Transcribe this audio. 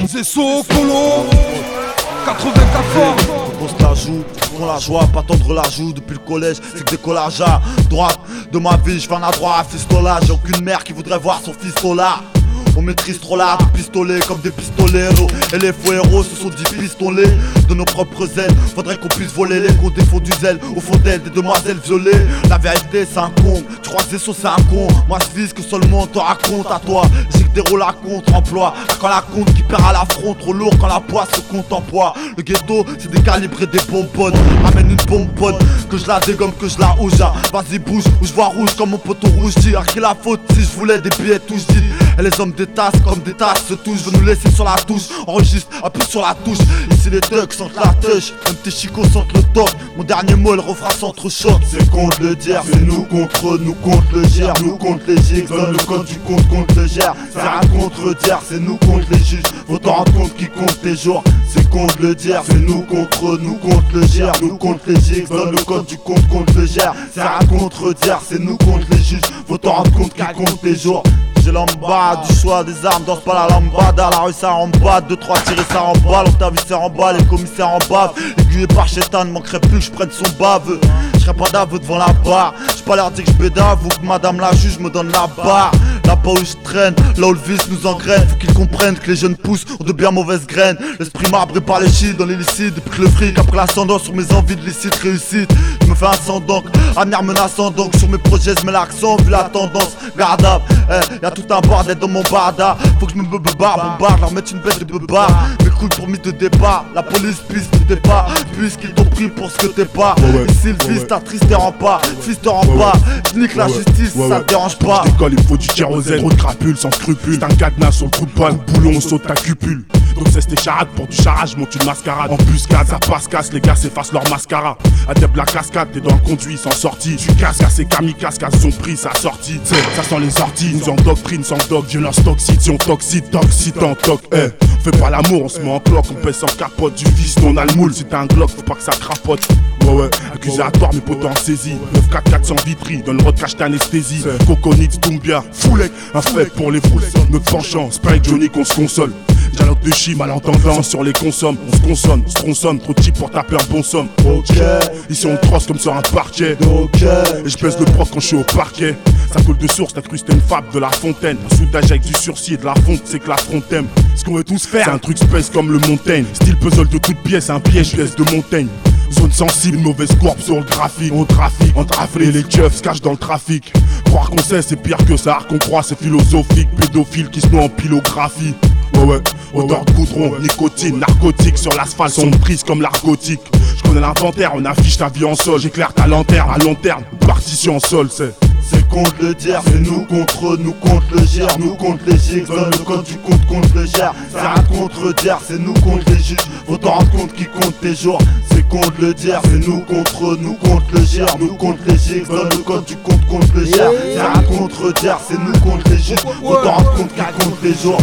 C'est Socolo 84 forts. On se la joue, on la joie, pas tendre la joue depuis le collège, c'est que décollage à droite de ma vie, je viens à droite, fistola. J'ai aucune mère qui voudrait voir son fistola. On maîtrise trop l'art de pistolet comme des pistoleros. Et les faux héros ce sont 10 pistolets de nos propres ailes. Faudrait qu'on puisse voler les gros défauts du zèle au fond d'elle, des demoiselles violées. La vérité c'est un con, tu crois que c'est un con. Moi je vise que seulement on te raconte à toi. J'ai que des rôles à contre-emploi. Quand la compte qui perd à la front, trop lourd quand la poisse se compte en poids. Le ghetto c'est décalibré des bonbonnes. Amène une bonbonne, que je la dégomme, que je la housse. Vas-y bouge, ou je vois rouge comme mon poteau rouge. Dis à qui la faute si je voulais des billets touche. Dis, et les hommes des tasses comme des tasses se touchent. Veux nous laisser sur la touche, enregistre, appuie sur la touche. Ici les thugs sentent la touche, même tes chicots sentent le top. Mon dernier mot, le refrain s'entrechoque. C'est contre le dire, c'est nous contre eux, nous contre le gère. Nous contre les gigs, donne le code du compte contre le gère. C'est un contre-dire, c'est nous contre les juges. Faut t'en rendre compte qui compte tes jours. C'est contre le dire, c'est nous contre eux, nous contre le gère. Nous contre les gigs, donne le code du compte contre le gère. C'est un contre-dire, c'est nous contre les juges. Faut t'en rendre compte qui compte tes jours. J'ai l'embarras du choix des armes, danse pas la lambada. La rue ça en bas, 2-3 tirés ça en balle. On t'a vu ça en bas, les commissaires en bave. Aiguillé par Chétan, ne manquerait plus que je prenne son bave. J'serais pas d'aveu devant la barre. J'suis pas l'air dire que j'bédave ou que madame la juge me donne la barre. Là-bas où je traîne, là où le vice nous engraine. Faut qu'ils comprennent que les jeunes pousses ont de bien mauvaises graines. L'esprit marbré par les shit dans l'illicite. Depuis que le fric a pris l'ascendant sur mes envies de licite réussite. Je me fais un sang d'encre, avenir menaçant donc. Sur mes projets je mets l'accent vu la tendance gardable. Y'a tout un bordel dans mon barda. Faut que je me bombarde, leur mettre une bête de beubard. Mes coups de promis de départ, la police piste de départ. Puisqu'ils t'ont pris pour ce que t'es pas. Ici le fils t'attriste te rend pas, fils te rend pas. J'nique la justice, ça te dérange pas. J'décolle, il faut du kérosène, trop de crapules sans scrupules. C'est un cadenas sur le trou de balle, boulon, on saute ta cupule. Donc c'est tes charades pour du charage, monte une mascarade. Embuscade, ça passe casse, les gars s'effacent leur mascara. Adepte la cascade, t'es dans le conduit sans sortie. Tu casses, c'est kamikaze, casse son prix, sa sortie. T'sais, ça sent les orties, nous endoctrine sans doc. Violence toxique, si on toxique, en toc, on fait pas l'amour, on se met en cloque, on pèse sans capote. Du vice, on a le moule, si t'as un glock, faut pas que ça crapote. Ouais, accusatoire, mes potos en saisie. 944 sans vitri, dans le road cache t'anesthésie. Coconix, Doumbia, Foulek, un fait pour les foules. Notre penchant, Spike, Johnny, qu'on se console. Dialogue de chi, malentendant sur les consommes. On se consonne, se tronçonne, trop cheap pour taper un bon somme. Ok, ici on trosse comme sur un parquet. ok, et je pèse le prof quand je suis au parquet. Ça coule de source, t'as cru c'était une fable de la fontaine. Un soudage avec du sursis et de la fonte, c'est que la fonte aime. Ce qu'on veut tous faire, c'est un truc space comme le Montaigne. Style puzzle de toutes pièces, un piège laisse de Montaigne. Zone sensible, mauvaise courbe sur le graphique. On trafique, entre afflés et les keufs se cachent dans le trafic. Croire qu'on sait c'est pire que ça, qu'on croit c'est philosophique. Pédophile qui se noie en pilographie. Ouais, odeur de goudron, nicotine, narcotique. Sur l'asphalte, son prise comme l'art gothique. Je connais l'inventaire, on affiche ta vie en sol. J'éclaire ta lanterne à long terme, partition en sol, c'est contre le dire, c'est nous contre eux, nous contre le gère. Nous contre les gigs, donne le code du compte contre le gère. C'est un contre-dire, c'est nous contre les juges. Faut t'en rendre compte qui compte tes jours. C'est contre le dire, c'est nous contre eux, nous contre le gère. Nous contre les gigs, donne le code du compte contre le gère. C'est un contre-dire, c'est nous contre les juges. Faut t'en rendre compte qui compte tes jours.